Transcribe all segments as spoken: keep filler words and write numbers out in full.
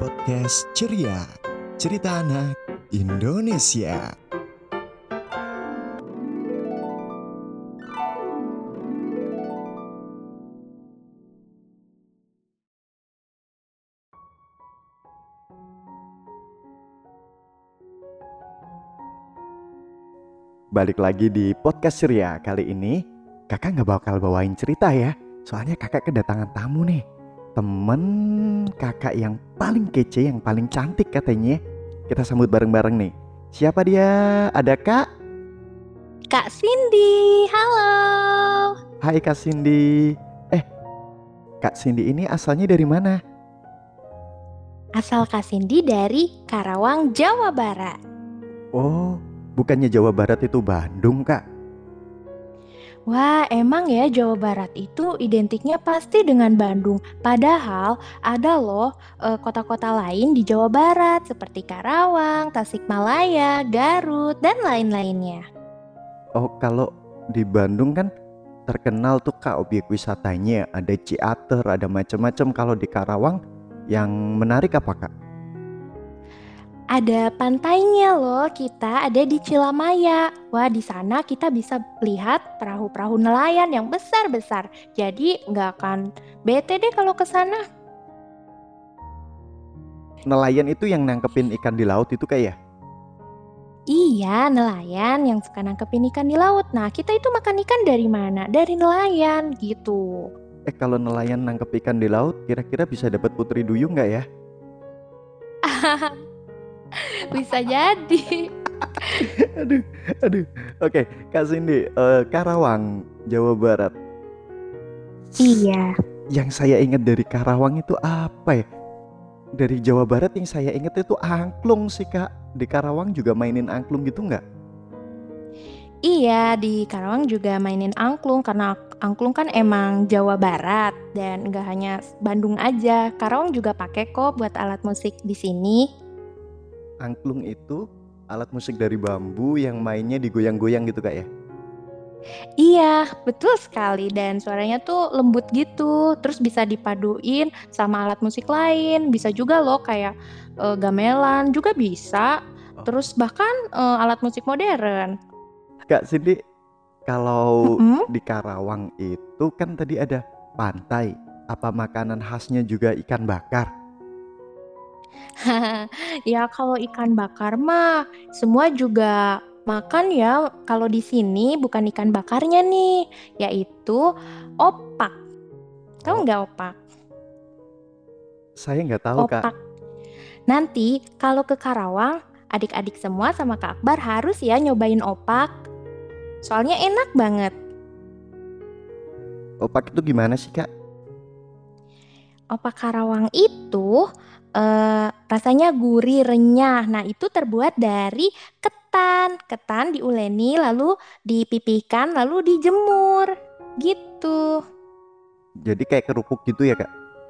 podcast Ceria, cerita anak Indonesia. Balik lagi di podcast Ceria. Kali ini kakak gak bakal bawain cerita ya, soalnya kakak kedatangan tamu nih. Temen kakak yang paling kece, yang paling cantik katanya. Kita sambut bareng-bareng nih. Siapa dia? Ada Kak? Kak Cindy, halo. Hai Kak Cindy. Eh, Kak Cindy ini asalnya dari mana? Asal Kak Cindy dari Karawang, Jawa Barat. Oh, bukannya Jawa Barat itu Bandung, Kak? Wah, emang ya Jawa Barat itu identiknya pasti dengan Bandung. Padahal ada loh eh, kota-kota lain di Jawa Barat seperti Karawang, Tasikmalaya, Garut, dan lain-lainnya. Oh, kalau di Bandung kan terkenal tuh Kak objek wisatanya. Ada ciater, ada macam-macam. Kalau di Karawang yang menarik apa Kak? Ada pantainya loh, kita ada di Cilamaya. Wah, di sana kita bisa lihat perahu-perahu nelayan yang besar-besar. Jadi nggak akan bete deh kalau ke sana. Nelayan itu yang nangkepin ikan di laut itu Kak ya? Iya, nelayan yang suka nangkepin ikan di laut. Nah, kita itu makan ikan dari mana? Dari nelayan gitu. Eh, kalau nelayan nangkep ikan di laut, kira-kira bisa dapat putri duyung nggak ya? Bisa jadi. Aduh, aduh. Oke, Kak Cindy, eh, Karawang, Jawa Barat. Iya. Yang saya ingat dari Karawang itu apa ya? Dari Jawa Barat yang saya ingat itu angklung sih Kak. Di Karawang juga mainin angklung gitu nggak? Iya, di Karawang juga mainin angklung karena angklung kan emang Jawa Barat dan nggak hanya Bandung aja. Karawang juga pakai kok buat alat musik di sini. Angklung itu alat musik dari bambu yang mainnya digoyang-goyang gitu Kak ya? Iya, betul sekali dan suaranya tuh lembut gitu. Terus bisa dipaduin sama alat musik lain. Bisa juga loh kayak eh, gamelan juga bisa. Oh. Terus bahkan eh, alat musik modern. Kak Cindy, kalau Mm-mm. di Karawang itu kan tadi ada pantai. Apa makanan khasnya juga ikan bakar? Ya kalau ikan bakar mah semua juga makan ya. Kalau di sini bukan ikan bakarnya nih, yaitu opak. Tahu Oh, nggak opak? saya nggak tahu Kak. Opak. Nanti kalau ke Karawang, adik-adik semua sama Kak Akbar harus ya nyobain opak. Soalnya enak banget. Opak itu gimana sih Kak? Opak Karawang itu eh, rasanya gurih renyah. Nah, itu terbuat dari ketan. Ketan diuleni lalu dipipihkan lalu dijemur. Gitu. Jadi kayak kerupuk gitu ya Kak?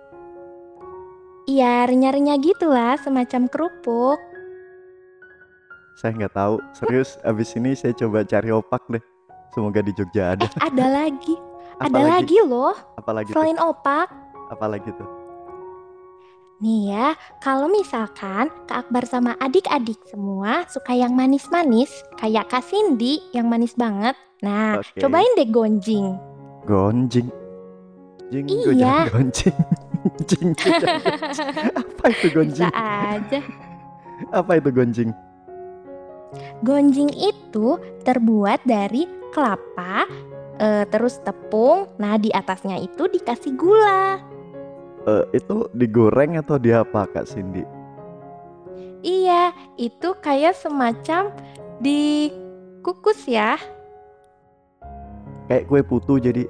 Iya, renyah-renyah gitulah, semacam kerupuk. Saya nggak tahu. Serius, abis ini saya coba cari opak deh. Semoga di Jogja ada. Eh, ada lagi. Ada Apalagi, lagi loh. apalagi tuh? Selain opak. Apalagi tuh? Nih ya, kalau misalkan Kak Akbar sama adik-adik semua suka yang manis-manis, kayak Kak Cindy yang manis banget. Nah, Oke. cobain deh gonjing. Gonjing. Jing gojang Iya, gonjing. Jing gojang gonjing. Apa itu bisa gonjing? aja. Apa itu gonjing? Gonjing itu terbuat dari kelapa, eh, terus tepung. Nah, di atasnya itu dikasih gula. Eh, itu digoreng atau diapa Kak Cindy? Iya, itu kayak semacam dikukus ya. Kayak kue putu jadi.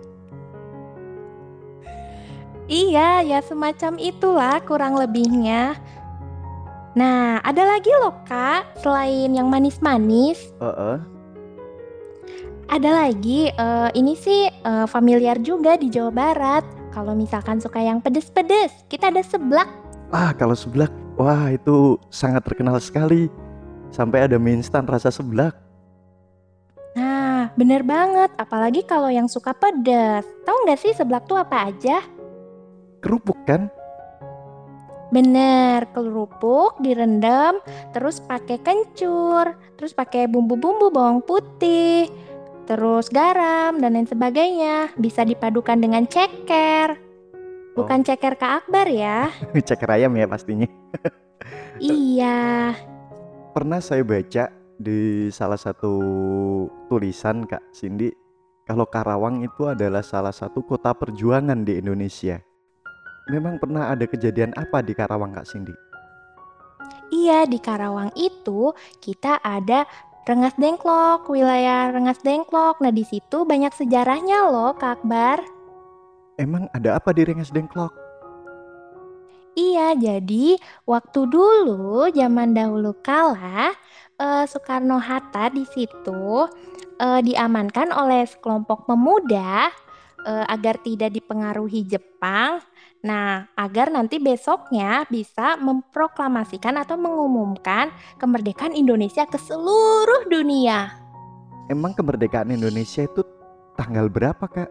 Iya, ya semacam itulah kurang lebihnya. Nah, ada lagi loh Kak, selain yang manis-manis, Heeh. ada lagi, eh, ini sih eh, familiar juga di Jawa Barat. Kalau misalkan suka yang pedes-pedes, kita ada seblak. Ah, kalau seblak, wah itu sangat terkenal sekali. Sampai ada mie instan rasa seblak. Nah, bener banget, apalagi kalau yang suka pedes. Tahu nggak sih seblak tuh apa aja? Kerupuk kan? Bener, kerupuk direndam, terus pakai kencur, terus pakai bumbu-bumbu bawang putih, terus garam dan lain sebagainya. Bisa dipadukan dengan ceker. Oh, Bukan ceker Kak Akbar ya. ceker ayam ya pastinya. Iya. Pernah saya baca di salah satu tulisan Kak Cindy, kalau Karawang itu adalah salah satu kota perjuangan di Indonesia. Memang pernah ada kejadian apa di Karawang Kak Cindy? Iya, di Karawang itu kita ada Rengas Dengklok, wilayah Rengas Dengklok. Nah, di situ banyak sejarahnya loh, Kak Akbar. Emang ada apa di Rengas Dengklok? Iya, jadi waktu dulu, zaman dahulu kala, eh, Soekarno-Hatta di situ eh, diamankan oleh sekelompok pemuda eh, agar tidak dipengaruhi Jepang. Nah, agar nanti besoknya bisa memproklamasikan atau mengumumkan kemerdekaan Indonesia ke seluruh dunia. Emang kemerdekaan Indonesia itu tanggal berapa Kak?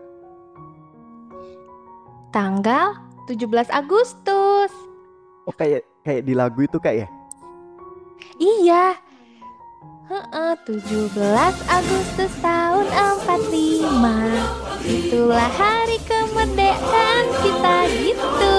Tanggal tujuh belas Agustus. Oh kayak kayak di lagu itu Kak ya? Iya, heeh, tujuh belas Agustus tahun empat puluh lima. Itulah hari kemerdekaan kita gitu.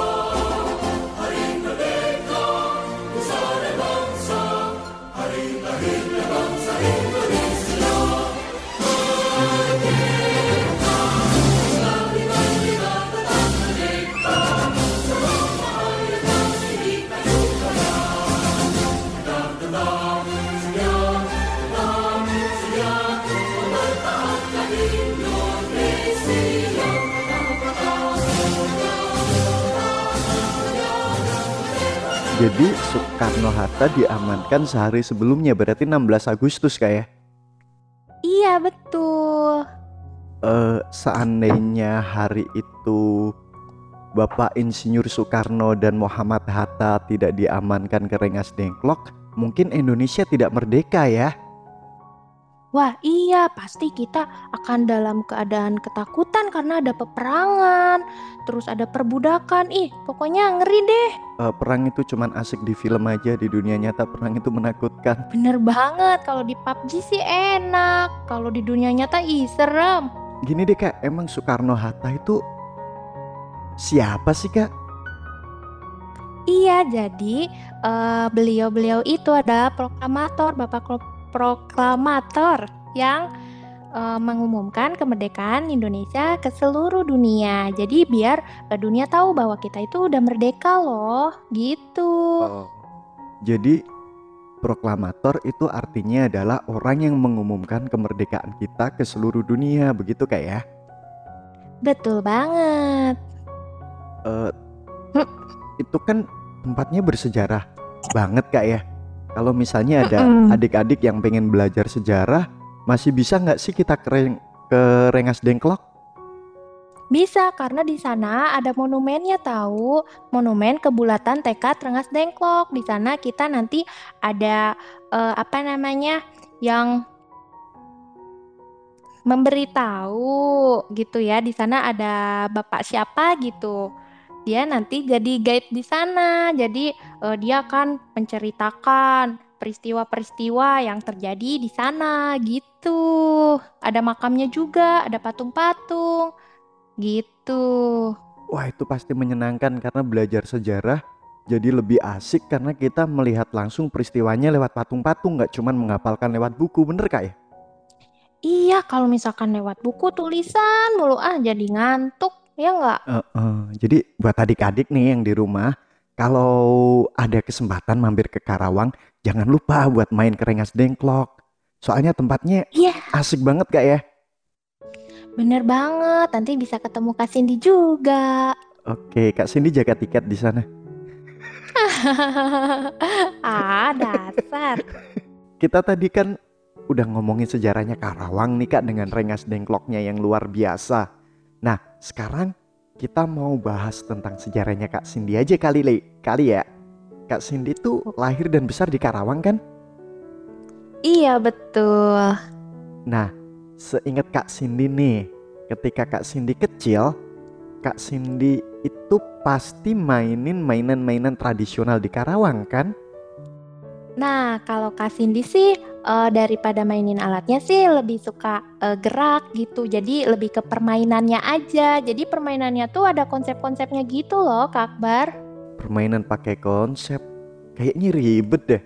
Jadi Soekarno-Hatta diamankan sehari sebelumnya, berarti enam belas Agustus Kak ya? Iya, betul. Eh, seandainya hari itu Bapak Insinyur Soekarno dan Muhammad Hatta tidak diamankan ke Rengas Dengklok, mungkin Indonesia tidak merdeka ya? Wah, iya, pasti kita akan dalam keadaan ketakutan karena ada peperangan, terus ada perbudakan. Ih, pokoknya ngeri deh. Eh, perang itu cuman asik di film aja, di dunia nyata perang itu menakutkan. Bener banget, kalau di P U B G sih enak, kalau di dunia nyata ih serem. Gini deh Kak, emang Soekarno-Hatta itu siapa sih Kak? Iya, jadi eh, beliau-beliau itu adalah proklamator, Bapak Klo- proklamator yang eh, mengumumkan kemerdekaan Indonesia ke seluruh dunia. Jadi biar eh, dunia tahu bahwa kita itu udah merdeka loh, gitu. Oh. Jadi proklamator itu artinya adalah orang yang mengumumkan kemerdekaan kita ke seluruh dunia, begitu Kak ya? Betul banget. Eh, itu kan tempatnya bersejarah banget Kak ya. Kalau misalnya ada Mm-mm. adik-adik yang pengen belajar sejarah, masih bisa nggak sih kita ke, Reng- ke Rengas Dengklok? Bisa karena di sana ada monumennya tahu, monumen kebulatan tekad Rengas Dengklok. Di sana kita nanti ada eh, apa namanya yang memberitahu gitu ya. Di sana ada bapak siapa gitu. Dia nanti jadi guide di sana. Jadi eh, dia akan menceritakan peristiwa-peristiwa yang terjadi di sana gitu. Ada makamnya juga, ada patung-patung gitu. Wah itu pasti menyenangkan karena belajar sejarah jadi lebih asik karena kita melihat langsung peristiwanya lewat patung-patung, nggak cuman menghafalkan lewat buku, bener Kak ya? Iya, kalau misalkan lewat buku tulisan mulu ah jadi ngantuk, ya nggak? Eh, eh, Jadi buat adik-adik nih yang di rumah, kalau ada kesempatan mampir ke Karawang, jangan lupa buat main ke Rengas Dengklok. Soalnya tempatnya Iya, asik banget Kak ya. bener banget. Nanti bisa ketemu Kak Cindy juga. Oke, Kak Cindy jaga tiket di sana. Ah, dasar. Kita tadi kan udah ngomongin sejarahnya Karawang nih Kak dengan Rengas Dengkloknya yang luar biasa. Nah, sekarang kita mau bahas tentang sejarahnya Kak Cindy aja kali Le. Kali ya. Kak Cindy tuh lahir dan besar di Karawang kan? Iya, betul. Nah, seingat Kak Cindy nih, ketika Kak Cindy kecil, Kak Cindy itu pasti mainin mainan-mainan tradisional di Karawang kan? Nah, kalau Kak Cindy sih eh, daripada mainin alatnya sih lebih suka eh, gerak gitu. Jadi lebih ke permainannya aja. Jadi permainannya tuh ada konsep-konsepnya gitu loh, Kak Akbar. Permainan pakai konsep, kayaknya ribet deh.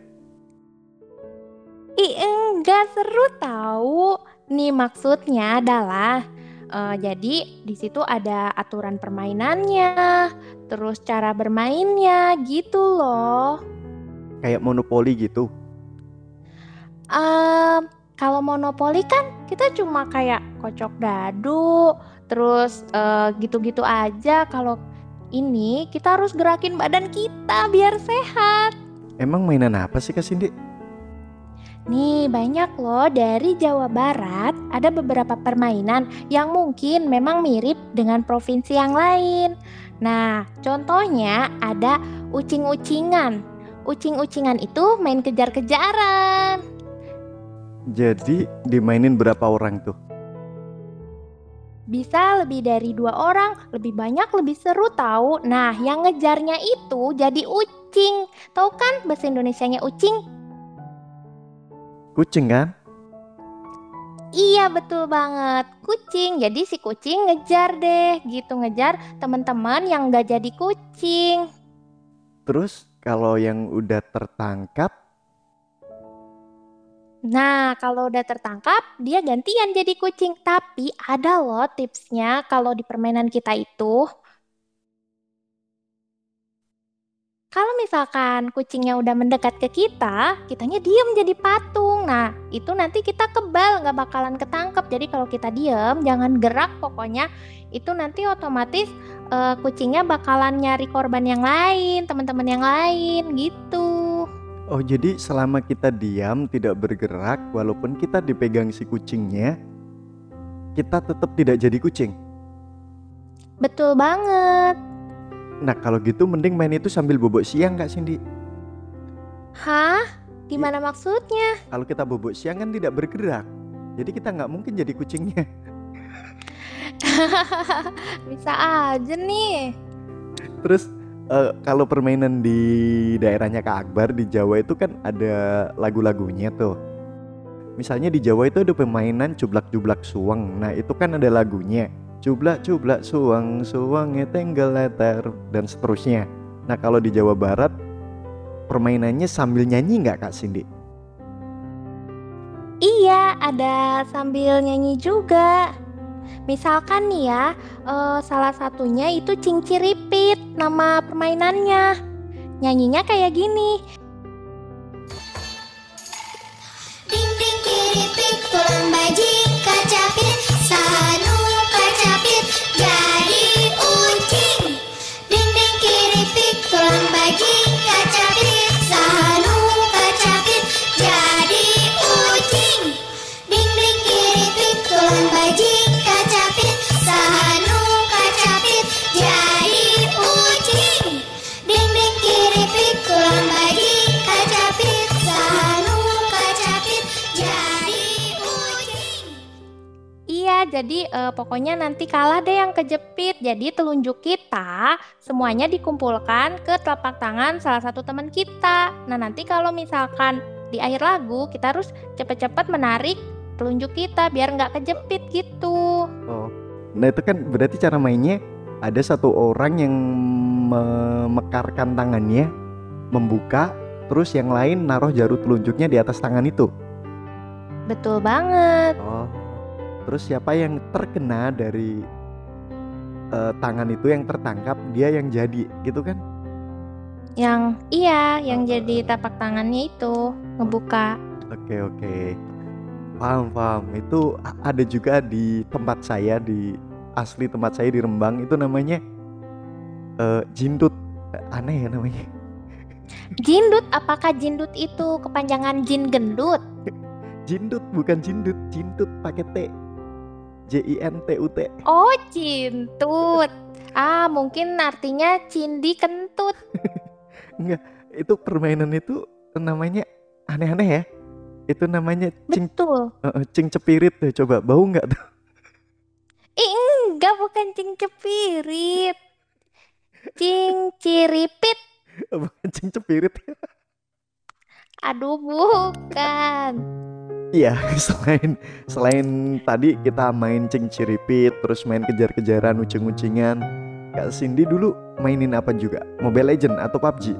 Ih, enggak seru tahu. Nih maksudnya adalah eh, jadi di situ ada aturan permainannya, terus cara bermainnya gitu loh. Kayak monopoli gitu. Em, Kalau monopoli kan kita cuma kayak kocok dadu, terus eh, gitu-gitu aja. Kalau ini kita harus gerakin badan kita biar sehat. Emang mainan apa sih Kak Cindy? Nih banyak loh dari Jawa Barat ada beberapa permainan yang mungkin memang mirip dengan provinsi yang lain. Nah, contohnya ada ucing-ucingan. Ucing-ucingan itu main kejar-kejaran. Jadi dimainin berapa orang tuh? Bisa lebih dari dua orang, lebih banyak, lebih seru tahu. Nah, yang ngejarnya itu jadi ucing. Tahu kan bahasa Indonesianya ucing? Kucing kan? Iya betul banget, kucing. Jadi si kucing ngejar deh, gitu ngejar teman-teman yang gak jadi kucing. Terus kalau yang udah tertangkap, Nah, kalau udah tertangkap, dia gantian jadi kucing. Tapi ada loh tipsnya kalau di permainan kita itu. Kalau misalkan kucingnya udah mendekat ke kita, kitanya diem jadi patung. Nah, itu nanti kita kebal, nggak bakalan ketangkep. Jadi kalau kita diem, jangan gerak pokoknya. Itu nanti otomatis eh, kucingnya bakalan nyari korban yang lain, teman-teman yang lain gitu. oh jadi selama kita diam tidak bergerak, walaupun kita dipegang si kucingnya, kita tetap tidak jadi kucing. Betul banget. Nah kalau gitu mending main itu sambil bobok siang Kak Cindy. Hah? Gimana maksudnya? Kalau kita bobok siang kan tidak bergerak, jadi kita nggak mungkin jadi kucingnya. Bisa aja nih. Terus eh, kalau permainan di daerahnya Kak Akbar di Jawa itu kan ada lagu-lagunya tuh. Misalnya di Jawa itu ada permainan cublak-cublak suweng. Nah itu kan ada lagunya. Cublak-cublak suweng, suwengnya tenggal leter dan seterusnya. Nah kalau di Jawa Barat permainannya sambil nyanyi nggak Kak Cindy? Iya, ada sambil nyanyi juga. Misalkan nih ya, eh, salah satunya itu Cinciripit, nama permainannya. Nyanyinya kayak gini. Ding ding kiripik tulang baji kacapit sanu kacapit jadi ucing. Ding ding kiripik tulang baji kacapit sanu kacapit jadi ucing. Ding ding kiripik tulang baji kacapit sanu kacapit jadi ucing. Ding ding kiripik tulang baji kacapit sanu kacapit jadi ucing. Iya, jadi eh, pokoknya nanti kalah deh yang kejepit. Jadi telunjuk kita semuanya dikumpulkan ke telapak tangan salah satu teman kita. Nah, nanti kalau misalkan di akhir lagu kita harus cepet-cepet menarik telunjuk kita biar nggak kejepit gitu. Oh, nah itu kan berarti cara mainnya ada satu orang yang memekarkan tangannya, membuka, terus yang lain naruh jarum telunjuknya di atas tangan itu. Betul banget. Oh, terus siapa yang terkena dari eh, tangan itu yang tertangkap dia yang jadi, gitu kan? Yang iya, yang Oh, jadi tapak tangannya itu ngebuka. Oke oke, paham paham. Itu a- ada juga di tempat saya di asli tempat saya di Rembang itu namanya eh, jindut. Eh, Aneh ya namanya. Jindut, apakah jindut itu kepanjangan jin gendut? Jindut bukan jindut, jintut pakai T. J I N T U T. Oh, cintut. Ah, mungkin artinya cindi kentut. Enggak, itu permainan itu namanya aneh-aneh ya. Itu namanya cing Betul. eh, eh, cing cepirit tuh. Coba bau nggak tuh? Ih, enggak, bukan cing cepirit. Cinciripit. Bukan cingcepirit. Aduh, bukan. Iya, selain selain tadi kita main cingciripit, terus main kejar-kejaran, ucing-ucingan. Kak Cindy dulu mainin apa juga? Mobile Legend atau P U B G?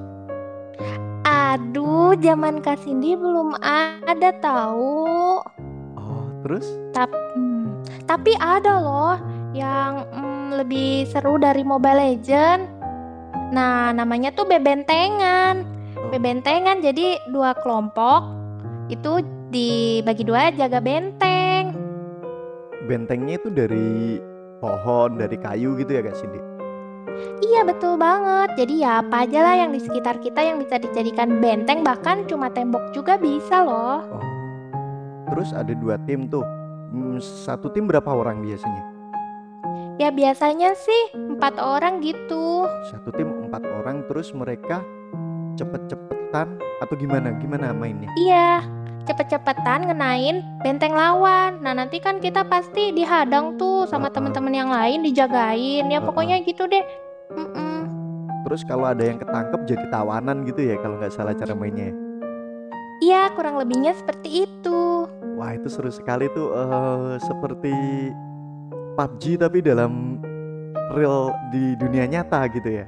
Aduh, zaman Kak Cindy belum ada tahu. Oh, terus? Tapi, hmm, tapi ada loh yang hmm, lebih seru dari Mobile Legend. Nah, namanya tuh bebentengan. Oh, Bebentengan jadi dua kelompok itu dibagi dua jaga benteng. bentengnya itu dari pohon, dari kayu gitu ya Kak Cindy? Iya betul banget. Jadi ya apa aja lah yang di sekitar kita yang bisa dijadikan benteng, bahkan cuma tembok juga bisa loh. Oh, terus ada dua tim tuh. Hmm, satu tim berapa orang biasanya? Ya biasanya sih empat orang gitu. Satu tim empat orang, terus mereka cepet-cepetan atau gimana? Gimana mainnya? Iya, cepet-cepetan ngenain benteng lawan. Nah nanti kan kita pasti dihadang tuh sama Uh-uh. teman-teman yang lain, dijagain. Ya Uh-uh. pokoknya gitu deh. Mm-mm. Terus kalau ada yang ketangkep jadi tawanan gitu ya kalau nggak salah cara mainnya. Iya kurang lebihnya seperti itu. Wah itu seru sekali tuh, eh, seperti P U B G tapi dalam real di dunia nyata gitu ya.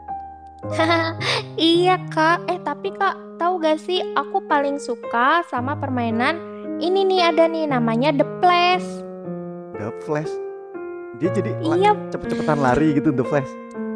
Iya kak, eh tapi kak tahu gak sih aku paling suka sama permainan ini nih, ada nih namanya The Flash. The Flash, dia jadi la- Iya, cepet-cepetan lari gitu The Flash.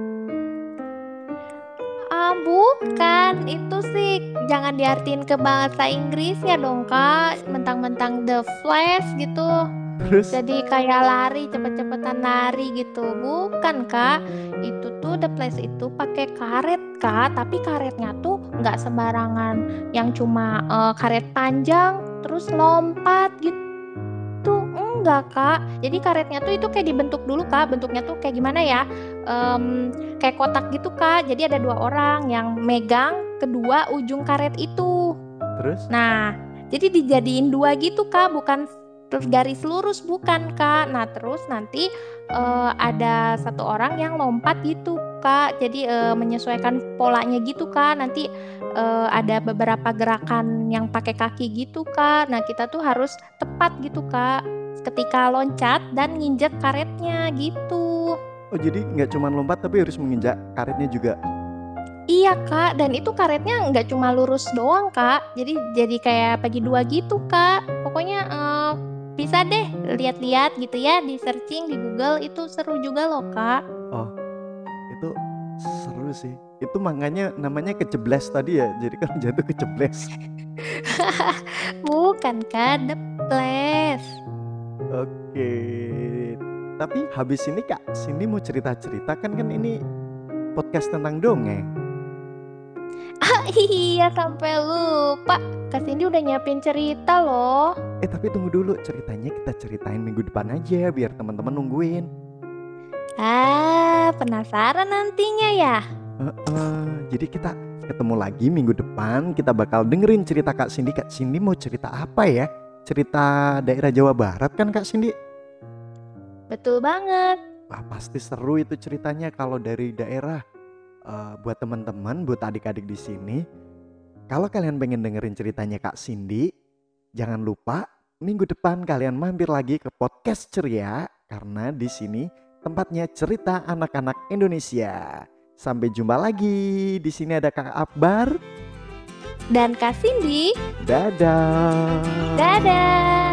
ah bukan, itu sih jangan diartiin ke bahasa Inggrisnya dong kak, mentang-mentang The Flash gitu. Terus Jadi kayak lari, cepet-cepetan lari gitu. Bukan kak, itu tuh The Flash itu pakai karet kak, tapi karetnya tuh nggak sembarangan yang cuma eh, karet panjang terus lompat gitu. Enggak kak, jadi karetnya tuh itu kayak dibentuk dulu kak. Bentuknya tuh kayak gimana ya, Em, kayak kotak gitu kak. Jadi ada dua orang yang megang kedua ujung karet itu. terus Nah, jadi dijadiin dua gitu kak, bukan terus garis lurus, bukan kak. Nah terus nanti eh, ada satu orang yang lompat gitu kak. Jadi eh, menyesuaikan polanya gitu kak. Nanti eh, ada beberapa gerakan yang pakai kaki gitu kak. Nah kita tuh harus tepat gitu kak ketika loncat dan nginjek karetnya gitu. oh jadi nggak cuma lompat tapi harus menginjak karetnya juga. Iya kak, dan itu karetnya nggak cuma lurus doang kak. Jadi jadi kayak bagi dua gitu kak. Pokoknya eh, bisa deh lihat-lihat gitu ya, di searching di Google, itu seru juga loh kak. Oh itu seru sih. Itu makanya namanya kejeblas tadi ya. Jadi kalau jatuh kejeblas. Bukan kak, The Flash. Oke. Tapi habis ini Kak Cindy mau cerita-cerita, kan kan ini podcast tentang dongeng. Iya sampai lupa, Kak Cindy udah nyiapin cerita loh. Eh tapi tunggu dulu, ceritanya kita ceritain minggu depan aja biar teman-teman nungguin. Ah, penasaran nantinya ya. Heeh, jadi kita ketemu lagi minggu depan, kita bakal dengerin cerita Kak Cindy. Kak Cindy mau cerita apa ya? Cerita daerah Jawa Barat kan Kak Cindy? Betul banget. Wah pasti seru itu ceritanya kalau dari daerah. Eh, buat teman-teman, buat adik-adik di sini, kalau kalian pengen dengerin ceritanya Kak Cindy, jangan lupa minggu depan kalian mampir lagi ke podcast Ceria, karena di sini tempatnya cerita anak-anak Indonesia. Sampai jumpa lagi. Di sini ada Kak Akbar Dan Kak Cindy, Dadah. dadah.